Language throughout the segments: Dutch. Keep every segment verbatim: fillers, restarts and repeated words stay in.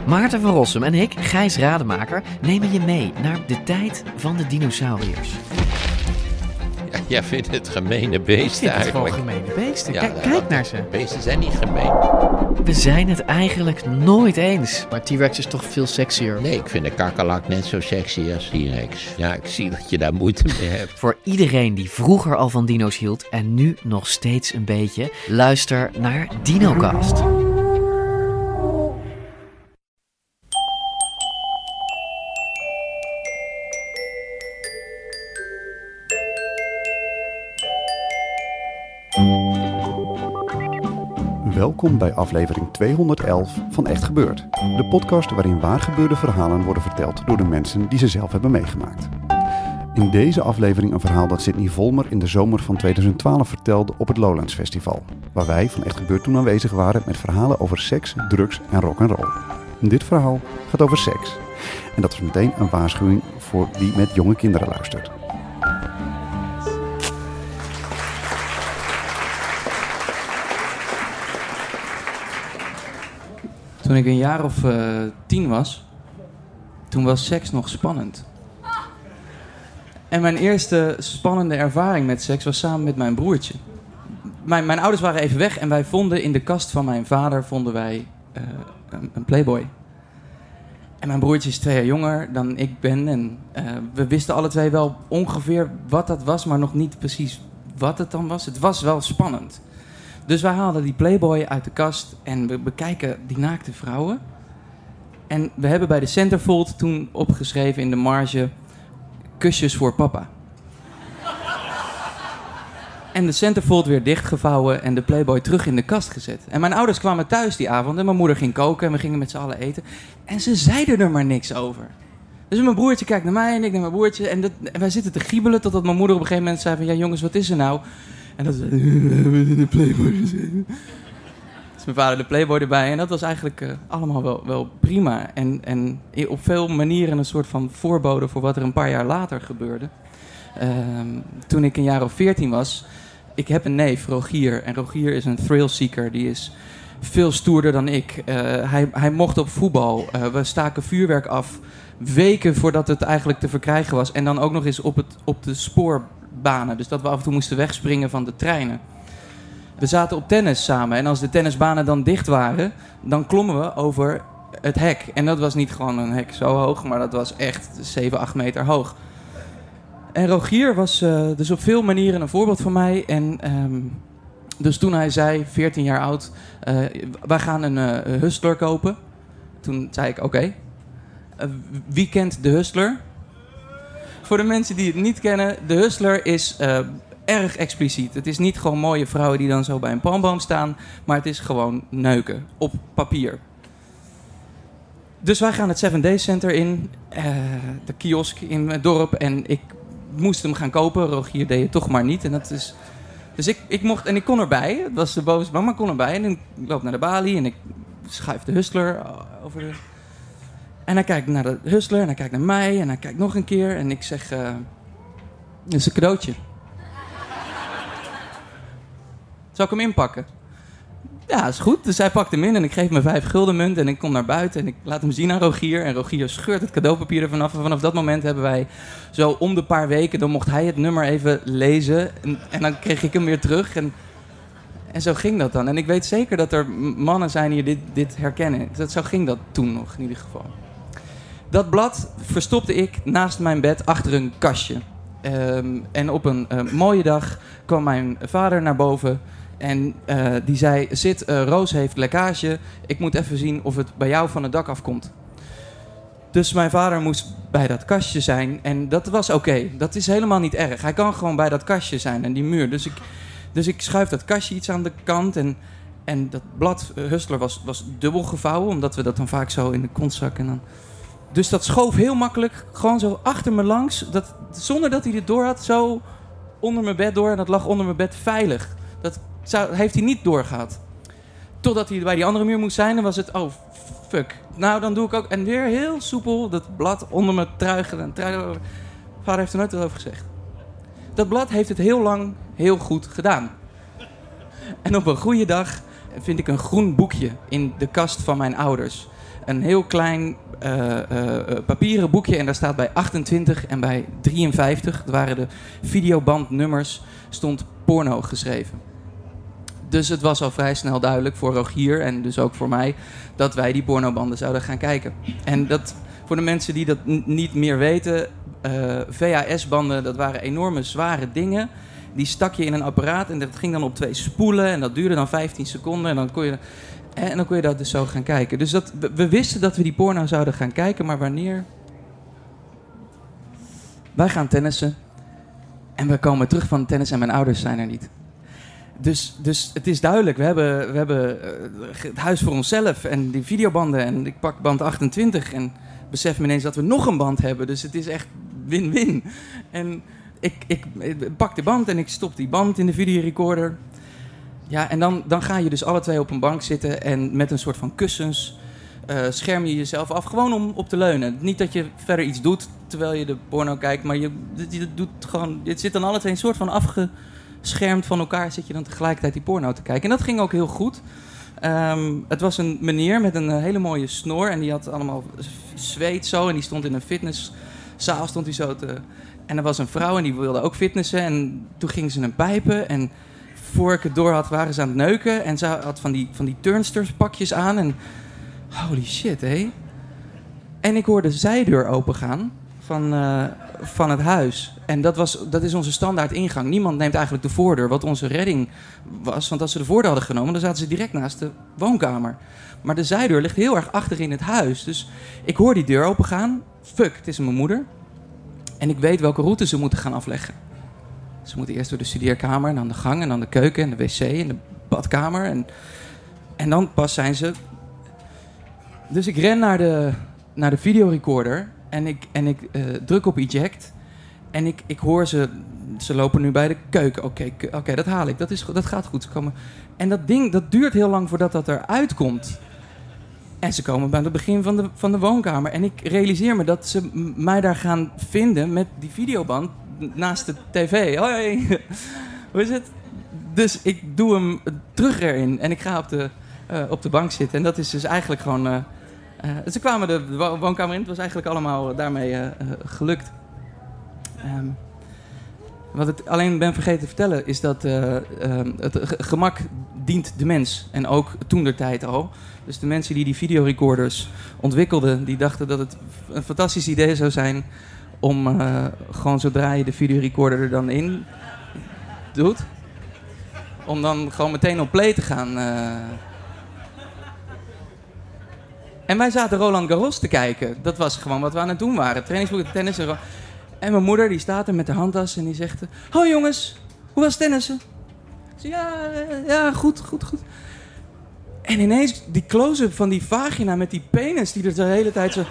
Maarten van Rossum en ik, Gijs Rademaker, nemen je mee naar de tijd van de dinosauriërs. Ja, jij vindt het gemene beesten eigenlijk. Het gemene beesten. Ja, Kijk, ja, kijk naar ze. Beesten zijn niet gemeen. We zijn het eigenlijk nooit eens. Maar T-Rex is toch veel sexier? Nee, ik vind de kakkerlak net zo sexy als T-Rex. Ja, ik zie dat je daar moeite mee hebt. Voor iedereen die vroeger al van dino's hield en nu nog steeds een beetje, luister naar DinoCast. Welkom bij aflevering tweehonderdelf van Echt Gebeurd. De podcast waarin waargebeurde verhalen worden verteld door de mensen die ze zelf hebben meegemaakt. In deze aflevering een verhaal dat Sydney Volmer in de zomer van tweeduizend twaalf vertelde op het Lowlands Festival. Waar wij van Echt Gebeurd toen aanwezig waren met verhalen over seks, drugs en rock'n'roll. Dit verhaal gaat over seks. En dat is meteen een waarschuwing voor wie met jonge kinderen luistert. Toen ik een jaar of uh, tien was, toen was seks nog spannend. En mijn eerste spannende ervaring met seks was samen met mijn broertje. Mijn, mijn ouders waren even weg en wij vonden in de kast van mijn vader vonden wij, uh, een, een Playboy. En mijn broertje is twee jaar jonger dan ik ben. En uh, we wisten alle twee wel ongeveer wat dat was, maar nog niet precies wat het dan was. Het was wel spannend. Dus wij haalden die Playboy uit de kast en we bekijken die naakte vrouwen. En we hebben bij de centerfold toen opgeschreven in de marge: kusjes voor papa. En de centerfold weer dichtgevouwen en de Playboy terug in de kast gezet. En mijn ouders kwamen thuis die avond en mijn moeder ging koken en we gingen met z'n allen eten. En ze zeiden er maar niks over. Dus mijn broertje kijkt naar mij en ik naar mijn broertje. En, dat, en wij zitten te giebelen totdat mijn moeder op een gegeven moment zei van: ja jongens, wat is er nou? En dat we hebben in de Playboy gezeten. Dus mijn vader de Playboy erbij. En dat was eigenlijk uh, allemaal wel, wel prima. En, en op veel manieren een soort van voorbode voor wat er een paar jaar later gebeurde. Uh, toen ik een jaar of veertien was. Ik heb een neef, Rogier. En Rogier is een thrillseeker. Die is veel stoerder dan ik. Uh, hij, hij mocht op voetbal. Uh, we staken vuurwerk af. Weken voordat het eigenlijk te verkrijgen was. En dan ook nog eens op, het, op de spoorbanen. Dus dat we af en toe moesten wegspringen van de treinen. We zaten op tennis samen. En als de tennisbanen dan dicht waren, dan klommen we over het hek. En dat was niet gewoon een hek zo hoog, maar dat was echt zeven, acht meter hoog. En Rogier was uh, dus op veel manieren een voorbeeld voor mij. En um, dus toen hij zei, veertien jaar oud, uh, wij gaan een uh, Hustler kopen. Toen zei ik, oké. Okay. Uh, wie kent de Hustler? Voor de mensen die het niet kennen, de Hustler is uh, erg expliciet. Het is niet gewoon mooie vrouwen die dan zo bij een palmboom staan, maar het is gewoon neuken op papier. Dus wij gaan het Seven Days Center in, uh, de kiosk in het dorp, en ik moest hem gaan kopen. Rogier deed het toch maar niet. En dat is, dus ik, ik mocht, en ik kon erbij. Het was de bovenste bank, maar ik kon erbij. En ik loop naar de balie en ik schuif de Hustler over de... En hij kijkt naar de Hustler en hij kijkt naar mij en hij kijkt nog een keer. En ik zeg, uh, dit is een cadeautje. Zal ik hem inpakken? Ja, is goed. Dus hij pakt hem in en ik geef hem vijf gulden munt en ik kom naar buiten en ik laat hem zien aan Rogier. En Rogier scheurt het cadeaupapier er vanaf. En vanaf dat moment hebben wij zo om de paar weken, dan mocht hij het nummer even lezen. En, en dan kreeg ik hem weer terug. En, en zo ging dat dan. En ik weet zeker dat er mannen zijn die dit, dit herkennen. Dat, zo ging dat toen nog in ieder geval. Dat blad verstopte ik naast mijn bed achter een kastje. Um, en op een uh, mooie dag kwam mijn vader naar boven. En uh, die zei, Sid, uh, Roos heeft lekkage. Ik moet even zien of het bij jou van het dak afkomt. Dus mijn vader moest bij dat kastje zijn. En dat was oké. Okay. Dat is helemaal niet erg. Hij kan gewoon bij dat kastje zijn en die muur. Dus ik, dus ik schuif dat kastje iets aan de kant. En, en dat blad uh, Hustler was, was dubbel gevouwen. Omdat we dat dan vaak zo in de kontzak en dan... Dus dat schoof heel makkelijk gewoon zo achter me langs. Dat, zonder dat hij dit door had, zo onder mijn bed door. En dat lag onder mijn bed veilig. Dat zou, heeft hij niet doorgehad. Totdat hij bij die andere muur moest zijn, dan was het, oh fuck. Nou, dan doe ik ook, en weer heel soepel, dat blad onder me truigen. En truigen. Vader heeft er nooit wat over gezegd. Dat blad heeft het heel lang heel goed gedaan. En op een goede dag vind ik een groen boekje in de kast van mijn ouders. een heel klein uh, uh, papieren boekje en daar staat bij achtentwintig en bij drieënvijftig, dat waren de videobandnummers, stond porno geschreven. Dus het was al vrij snel duidelijk voor Rogier en dus ook voor mij dat wij die pornobanden zouden gaan kijken. En dat, voor de mensen die dat n- niet meer weten, uh, V H S-banden, dat waren enorme zware dingen. Die stak je in een apparaat en dat ging dan op twee spoelen en dat duurde dan vijftien seconden en dan kon je, en dan kon je dat dus zo gaan kijken. Dus dat, we wisten dat we die porno zouden gaan kijken, maar wanneer? Wij gaan tennissen en we komen terug van tennis en mijn ouders zijn er niet. Dus, dus het is duidelijk, we hebben, we hebben het huis voor onszelf en die videobanden en ik pak band achtentwintig en besef me ineens dat we nog een band hebben. Dus het is echt win-win. En ik, ik, ik pak de band en ik stop die band in de videorecorder. Ja, en dan, dan ga je dus alle twee op een bank zitten en met een soort van kussens uh, scherm je jezelf af. Gewoon om op te leunen. Niet dat je verder iets doet terwijl je de porno kijkt, maar je, je doet gewoon, het zit dan alle twee een soort van afgeschermd van elkaar, zit je dan tegelijkertijd die porno te kijken. En dat ging ook heel goed. Um, het was een meneer met een uh, hele mooie snor en die had allemaal zweet zo en die stond in een fitnesszaal, stond hij zo te... En er was een vrouw en die wilde ook fitnessen en toen gingen ze een pijpen en voor ik het door had waren ze aan het neuken en ze had van die, van die turnsters pakjes aan en holy shit, hé. En ik hoorde de zijdeur opengaan van, uh, van het huis. En dat, was, dat is onze standaard ingang. Niemand neemt eigenlijk de voordeur, wat onze redding was. Want als ze de voordeur hadden genomen, dan zaten ze direct naast de woonkamer. Maar de zijdeur ligt heel erg achter in het huis. Dus ik hoor die deur opengaan. Fuck, het is mijn moeder. En ik weet welke route ze moeten gaan afleggen. Ze moeten eerst door de studeerkamer, en dan de gang, en dan de keuken, en de wc, en de badkamer. En, en dan pas zijn ze... Dus ik ren naar de, naar de videorecorder en ik, en ik uh, druk op eject. En ik, ik hoor ze, ze lopen nu bij de keuken. Oké, okay, k- okay, dat haal ik, dat, is, dat gaat goed. Ze komen. En dat ding, dat duurt heel lang voordat dat eruit komt. En ze komen bij het begin van de, van de woonkamer. En ik realiseer me dat ze m- mij daar gaan vinden met die videoband naast de tv. Hoi, hoe is het? Dus ik doe hem terug erin en ik ga op de, uh, op de bank zitten. En dat is dus eigenlijk gewoon... Uh, uh, ze kwamen de wo- woonkamer in. Het was eigenlijk allemaal daarmee uh, uh, gelukt. Um, wat ik alleen ben vergeten te vertellen is dat uh, uh, het g- gemak dient de mens. En ook toentertijd al. Dus de mensen die die videorecorders ontwikkelden, die dachten dat het een fantastisch idee zou zijn om uh, gewoon zodra je de videorecorder er dan in doet, om dan gewoon meteen op play te gaan. Uh. En wij zaten Roland Garros te kijken. Dat was gewoon wat we aan het doen waren. Trainingsboeken, tennis en ro- En mijn moeder die staat er met haar handtas en die zegt... Hoi jongens, hoe was tennissen? Ik zeg, ja, ja, goed, goed, goed. En ineens die close-up van die vagina met die penis die er de hele tijd zo...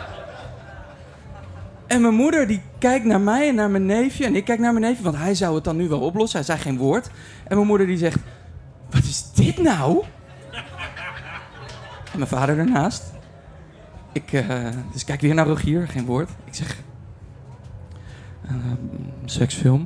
En mijn moeder die kijkt naar mij en naar mijn neefje. En ik kijk naar mijn neefje, want hij zou het dan nu wel oplossen. Hij zei geen woord. En mijn moeder die zegt... Wat is dit nou? En mijn vader ernaast. Ik, uh, dus kijk weer naar Rogier, geen woord. Ik zeg... Uh, seksfilm.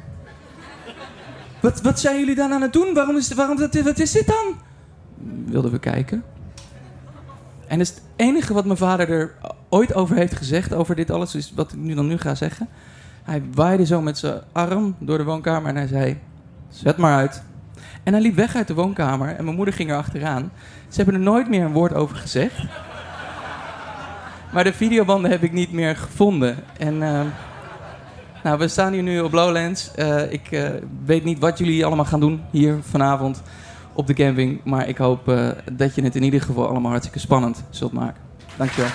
Wat, wat zijn jullie dan aan het doen? Waarom is, waarom, wat, wat is dit dan? Wilden we kijken. En dus het enige wat mijn vader er ooit over heeft gezegd, over dit alles, is wat ik nu dan nu ga zeggen. Hij waaide zo met zijn arm door de woonkamer en hij zei, zet maar uit. En hij liep weg uit de woonkamer en mijn moeder ging er achteraan. Ze hebben er nooit meer een woord over gezegd. Maar de videobanden heb ik niet meer gevonden. En uh, nou, we staan hier nu op Lowlands. Uh, ik uh, weet niet wat jullie allemaal gaan doen hier vanavond op de camping. Maar ik hoop uh, dat je het in ieder geval allemaal hartstikke spannend zult maken. Dankjewel.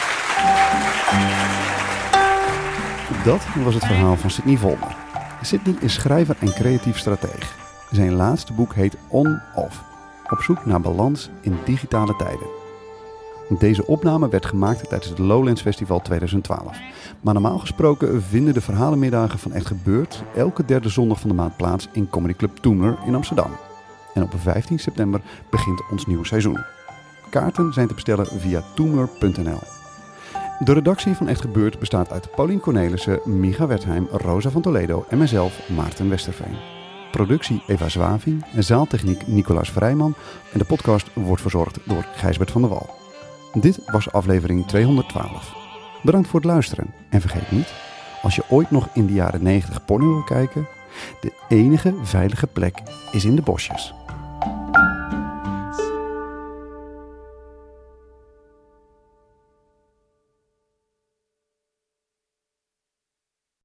Dat was het verhaal van Sidney Vollmer. Sidney is schrijver en creatief strateeg. Zijn laatste boek heet On-Off. Op zoek naar balans in digitale tijden. Deze opname werd gemaakt tijdens het Lowlands Festival tweeduizend twaalf. Maar normaal gesproken vinden de verhalenmiddagen van Echt Gebeurd elke derde zondag van de maand plaats in Comedy Club Toemler in Amsterdam. En op vijftien september begint ons nieuwe seizoen. Kaarten zijn te bestellen via toemler punt n l. De redactie van Echt Gebeurd bestaat uit Paulien Cornelissen, Micha Wertheim, Rosa van Toledo en mijzelf, Maarten Westerveen. Productie Eva Zwaving, zaaltechniek Nicolaas Vrijman en de podcast wordt verzorgd door Gijsbert van der Wal. Dit was aflevering tweehonderdtwaalf. Bedankt voor het luisteren. En vergeet niet, als je ooit nog in de jaren negentig porno wil kijken, de enige veilige plek is in de bosjes.